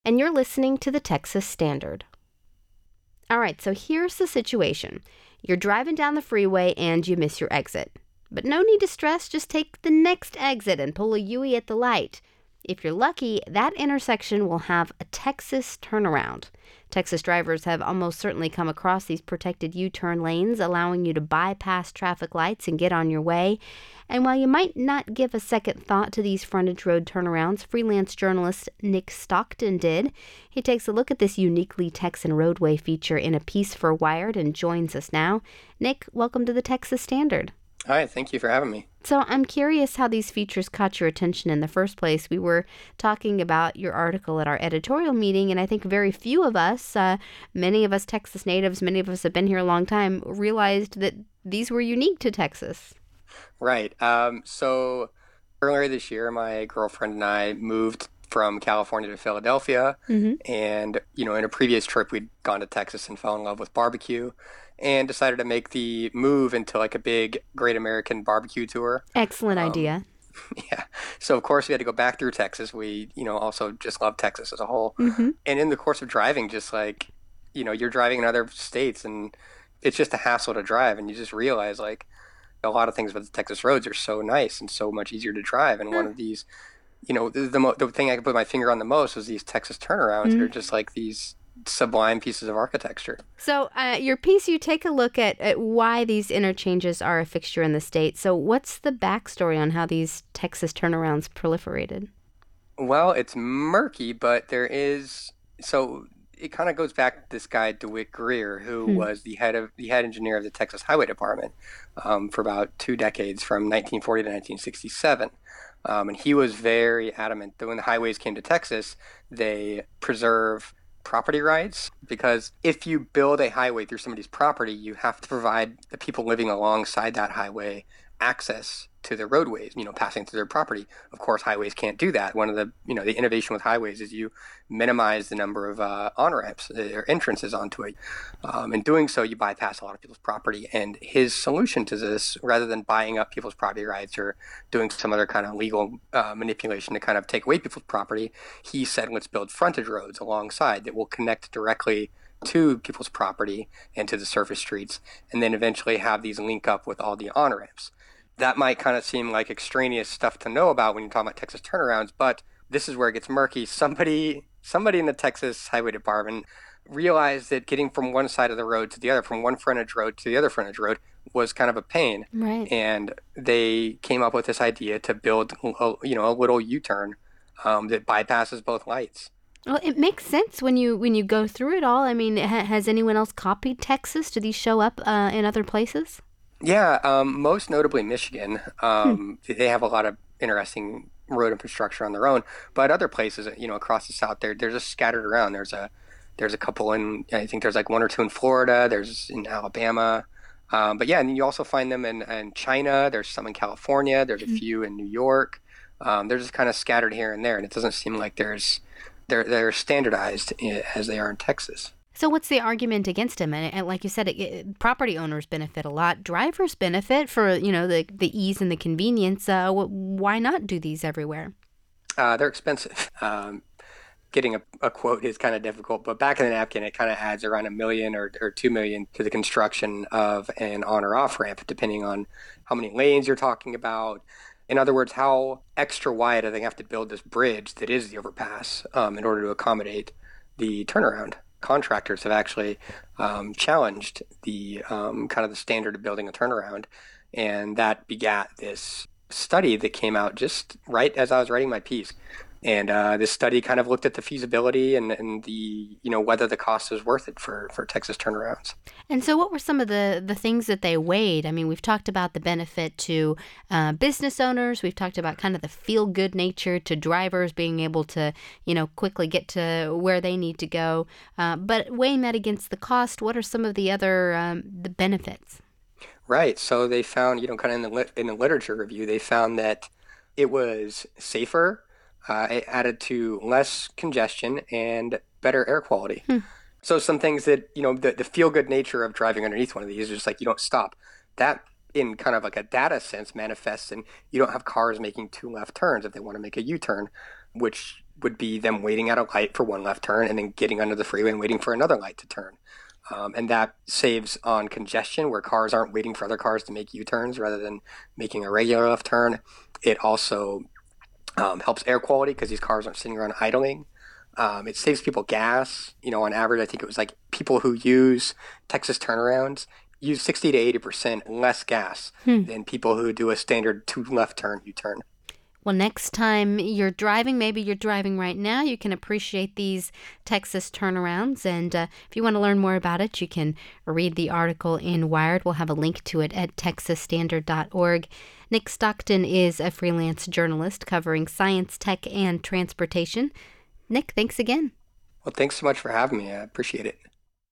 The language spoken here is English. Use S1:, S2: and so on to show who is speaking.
S1: and you're listening to the Texas Standard. All right, so here's the situation. You're driving down the freeway and you miss your exit. But no need to stress, just take the next exit and pull a U-turn at the light. If you're lucky, that intersection will have a Texas turnaround. Texas drivers have almost certainly come across these protected U-turn lanes, allowing you to bypass traffic lights and get on your way. And while you might not give a second thought to these frontage road turnarounds, freelance journalist Nick Stockton did. He takes a look at this uniquely Texan roadway feature in a piece for Wired and joins us now. Nick, welcome to the Texas Standard.
S2: Hi, thank you for having me.
S1: So I'm curious how these features caught your attention in the first place. We were talking about your article at our editorial meeting, and I think very few of us, many of us Texas natives, many of us have been here a long time, realized that these were unique to Texas.
S2: Right. So earlier this year, my girlfriend and I moved from California to Philadelphia. And, in a previous trip, we'd gone to Texas and fell in love with barbecue and decided to make the move into like a big Great American Barbecue Tour.
S1: Excellent idea.
S2: Yeah. So, of course, we had to go back through Texas. We, also just love Texas as a whole. And in the course of driving, just like, you're driving in other states and it's just a hassle to drive. And you just realize like a lot of things about the Texas roads are so nice and so much easier to drive. And one of these, the thing I could put my finger on the most was these Texas turnarounds that are just like these sublime pieces of architecture.
S1: So your piece, you take a look at why these interchanges are a fixture in the state. So what's the backstory on how these Texas turnarounds proliferated?
S2: Well, it's murky, but there is... So it kind of goes back to this guy, DeWitt Greer, who was the head engineer of the Texas Highway Department for about 2 decades, from 1940 to 1967. And he was very adamant that when the highways came to Texas, they preserve property rights, because if you build a highway through somebody's property, you have to provide the people living alongside that highway access to the roadways, passing through their property. Of course, highways can't do that. One of the, the innovation with highways is you minimize the number of on-ramps or entrances onto it. In doing so, you bypass a lot of people's property. And his solution to this, rather than buying up people's property rights or doing some other kind of legal manipulation to kind of take away people's property, he said, let's build frontage roads alongside that will connect directly to people's property and to the surface streets, and then eventually have these link up with all the on-ramps. That might kind of seem like extraneous stuff to know about when you're talking about Texas turnarounds, but this is where it gets murky. Somebody in the Texas Highway Department realized that getting from one side of the road to the other, from one frontage road to the other frontage road, was kind of a pain.
S1: Right.
S2: And they came up with this idea to build, a little U-turn that bypasses both lights.
S1: Well, it makes sense when you go through it all. I mean, has anyone else copied Texas? Do these show up in other places?
S2: Yeah, most notably Michigan. They have a lot of interesting road infrastructure on their own, but other places, across the South, they're just scattered around. There's a couple I think there's like 1 or 2 in Florida. There's in Alabama, but yeah, and you also find them in China. There's some in California. There's a few in New York. They're just kind of scattered here and there, and it doesn't seem like they're standardized as they are in Texas.
S1: So what's the argument against him? And like you said, property owners benefit a lot. Drivers benefit for, the ease and the convenience. Why not do these everywhere?
S2: They're expensive. Getting a quote is kind of difficult, but back in the napkin, it kind of adds around $1 million or $2 million to the construction of an on or off ramp, depending on how many lanes you're talking about. In other words, how extra wide do they have to build this bridge that is the overpass in order to accommodate the turnaround? Contractors have actually challenged the kind of the standard of building a turnaround, and that begat this study that came out just right as I was writing my piece. And this study kind of looked at the feasibility and the, whether the cost is worth it for Texas turnarounds.
S1: And so what were some of the things that they weighed? I mean, we've talked about the benefit to business owners. We've talked about kind of the feel-good nature to drivers being able to, quickly get to where they need to go. But weighing that against the cost, what are some of the other the benefits?
S2: Right. So they found, kind of in the literature review, they found that it was safer. It added to less congestion and better air quality. So some things that, the feel-good nature of driving underneath one of these is just like you don't stop. That, in kind of like a data sense, manifests in you don't have cars making 2 left turns if they want to make a U-turn, which would be them waiting at a light for one left turn and then getting under the freeway and waiting for another light to turn. And that saves on congestion where cars aren't waiting for other cars to make U-turns rather than making a regular left turn. It also helps air quality because these cars aren't sitting around idling. It saves people gas. On average, I think it was like people who use Texas turnarounds use 60 to 80% less gas than people who do a standard two left turn U-turn.
S1: Well, next time you're driving, maybe you're driving right now, you can appreciate these Texas turnarounds. And if you want to learn more about it, you can read the article in Wired. We'll have a link to it at texasstandard.org. Nick Stockton is a freelance journalist covering science, tech, and transportation. Nick, thanks again.
S2: Well, thanks so much for having me. I appreciate it.